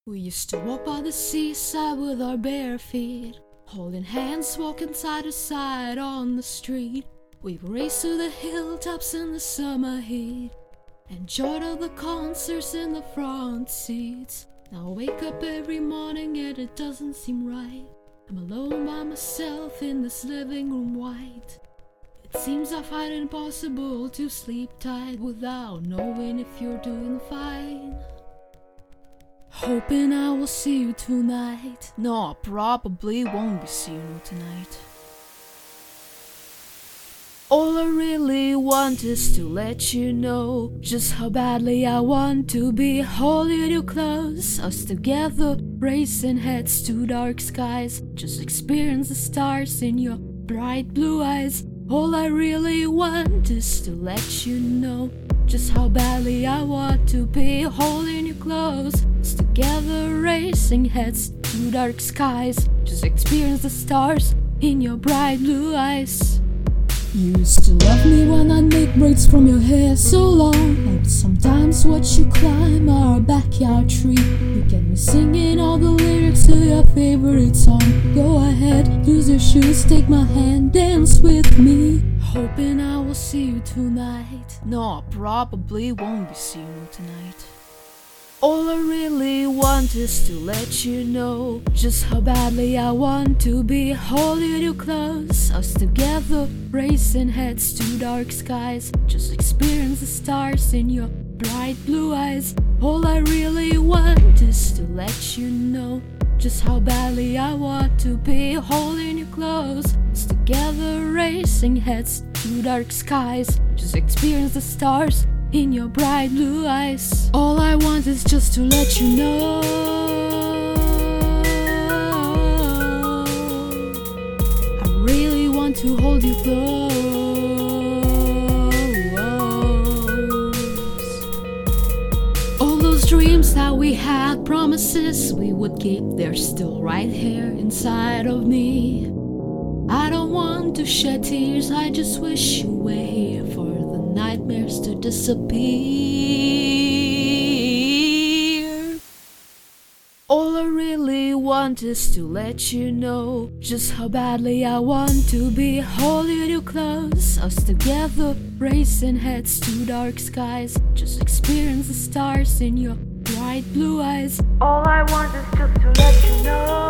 We used to walk by the seaside with our bare feet, holding hands, walking side to side on the street. We raced to the hilltops in the summer heat, enjoyed all the concerts in the front seats. Now I wake up every morning and it doesn't seem right. I'm alone by myself in this living room white. It seems I find it impossible to sleep tight without knowing if you're doing fine. Hoping I will see you tonight. No, I probably won't be seeing you tonight. All I really want is to let you know just how badly I want to be holding you close. Us together, racing heads to dark skies. Just experience the stars in your bright blue eyes. All I really want is to let you know just how badly I want to be holding you close. Us together, racing heads to dark skies. Just experience the stars in your bright blue eyes. You used to love me when I'd make braids from your hair so long. I would sometimes watch you climb our backyard tree. You get me singing all the lyrics to your favorite song. Go ahead, use your shoes, take my hand, dance with me. Hoping I will see you tonight. No, I probably won't be seeing you tonight. All I really want is to let you know just how badly I want to be holding you close. Us together, racing heads to dark skies. Just experience the stars in your bright blue eyes. All I really want is to let you know just how badly I want to be holding you close. Us together, racing heads to dark skies. Just experience the stars in your bright blue eyes. All I want is just to let you know I really want to hold you close. All those dreams that we had, promises we would keep, they're still right here inside of me. I don't want to shed tears, I just wish you were here for the nightmares to disappear. All I really want is to let you know just how badly I want to be holding you close. Us together, racing heads to dark skies. Just experience the stars in your bright blue eyes. All I want is just to let you know